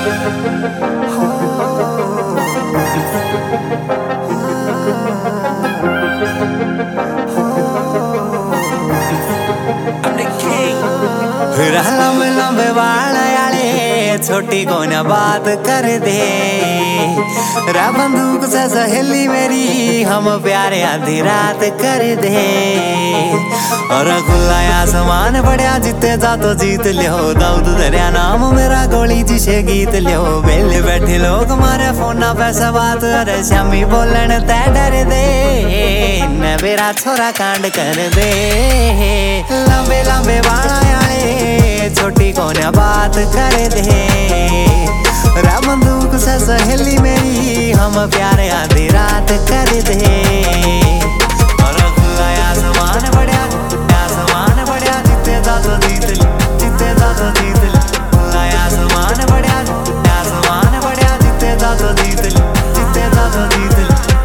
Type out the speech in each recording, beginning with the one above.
लंबे लंबे बाल आले छोटी को न बात कर दे रा बंदूक से सहेली मेरी हम प्यारे आधी रात कर दे और खुला आसमान बढ़िया जीते जा तो जीत लियो दाऊद दरिया नाम मेरा गोली जिसे गीत लियो बेले बैठे लोग मारे फोन पे से बात अरे शामी बोलन तै डर दे न मेरा छोरा कांड कर दे लंबे लंबे बाल आले छोटी को न बात कर दे रा बंदूक से सहेली मेरी हम प्यारे आधी रात कर दे और खुला आसमान बढ़िया जीते जा तो जीत जीते जा तो जीत खुला आसमान बढ़िया जीते जा तो जीत जीते जा तो जीत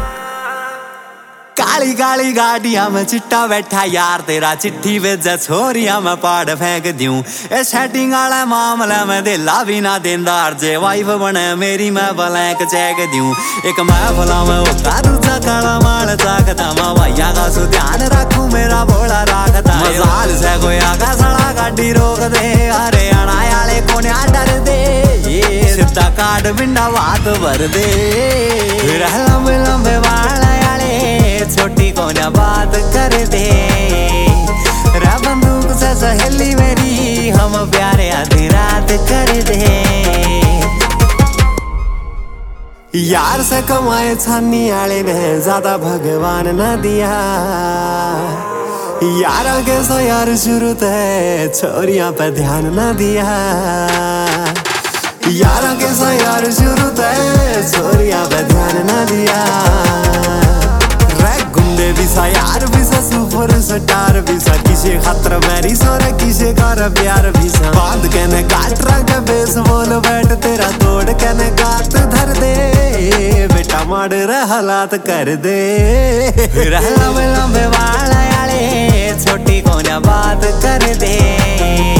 काली काली गाड़ियां में चिट्टा बैठा यार तेरा चिट्ठी भेजा छोरिया में पाड़ फेंक दूं ए सेटिंग वाला मामला में दिला भी ना देंदार जे वाइफ बने मेरी मैं ब्लैंक चेक दूं एक मैं भला मैं होता दूसरा काला माल चाकता मैं भैया का सु ध्यान रखूं मेरा भोला राखता मजाल से कोई आगा सड़ा गाड़ी रोक दे हरियाणा वाले को ना डर दे सीधा काट बिंडा बात भर दे लंबे लंबे बाल छोटी को न बात कर दे रा बंदूक से सहेली मेरी हम प्यारे आधी रात कर दे यार से कमाए छानी आले ने ज्यादा भगवान न दिया यार आगे सो यार शुरू है छोरियां पे ध्यान न दिया यार आगे सो यार शुरू है छोरियां पे ध्यान न दिया बिसा यार बिसा सुपर स्टार बिसा किसे खातर मेरी सोरे किसे कर प्यार बिसा बांध के ने काट रंग बेसबॉल बैट तेरा तोड़ के ने गात धर दे बेटा मर्डर हालात कर दे लंबे लंबे बाल आले छोटी को न बात कर दे